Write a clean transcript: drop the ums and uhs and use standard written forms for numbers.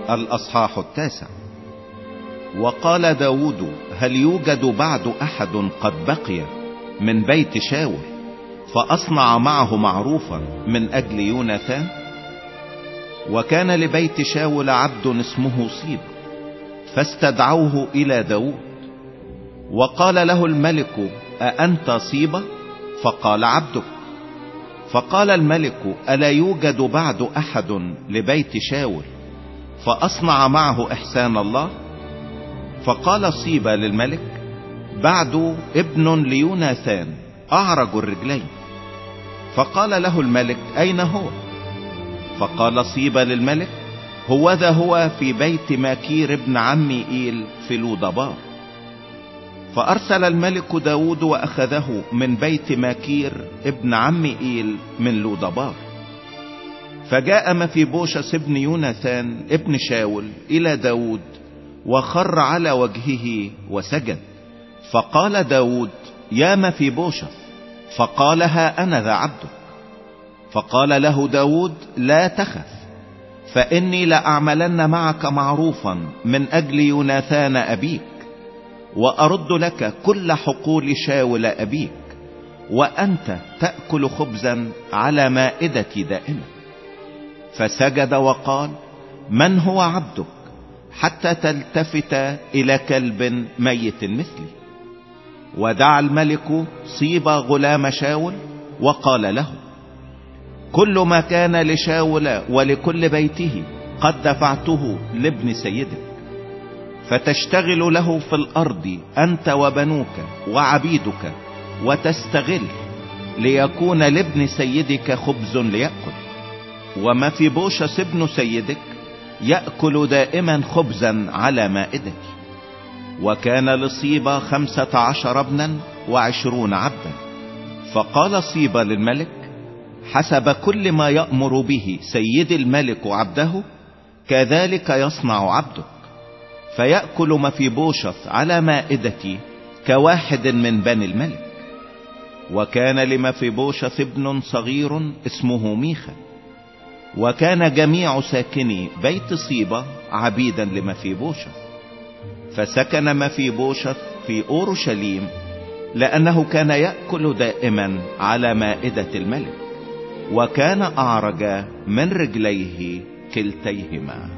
الأصحاح 9. وقال داود: هل يوجد بعد أحد قد بقي من بيت شاول فأصنع معه معروفا من أجل يوناثان؟ وكان لبيت شاول عبد اسمه صيب، فاستدعوه إلى داود. وقال له الملك: أأنت صيبة؟ فقال: عبدك. فقال الملك: ألا يوجد بعد أحد لبيت شاول فأصنع معه إحسان الله؟ فقال صيبة للملك: بعد ابن ليوناثان أعرج الرجلين. فقال له الملك: أين هو؟ فقال صيبة للملك: هوذا هو في بيت ماكير ابن عم إيل في لودبار. فأرسل الملك داود وأخذه من بيت ماكير ابن عم إيل من لودبار. فجاء مفيبوشث ابن يوناثان ابن شاول إلى داود وخر على وجهه وسجد. فقال داود: يا مفيبوشث. فقال: ها أنا ذا عبدك. فقال له داود: لا تخف، فإني لأعملن معك معروفا من أجل يوناثان أبيك، وأرد لك كل حقول شاول أبيك، وأنت تأكل خبزا على مائدتي دائما. فسجد وقال: من هو عبدك حتى تلتفت إلى كلب ميت مثلي؟ ودعا الملك صيب غلام شاول وقال له: كل ما كان لشاول ولكل بيته قد دفعته لابن سيدك، فتشتغل له في الأرض أنت وبنوك وعبيدك، وتستغل ليكون لابن سيدك خبز ليأكل. ومفيبوشث ابن سيدك يأكل دائما خبزا على مائدتي. وكان لصيبة 15 ابنا و20 عبدا. فقال صيبة للملك: حسب كل ما يأمر به سيد الملك عبده كذلك يصنع عبدك، فيأكل مفيبوشث على مائدتي كواحد من بني الملك. وكان لمفيبوشث ابن صغير اسمه ميخا. وكان جميع ساكني بيت صيبة عبيدا لمفيبوشث. فسكن مفيبوشث في أورشليم، لأنه كان يأكل دائما على مائدة الملك، وكان أعرج من رجليه كلتيهما.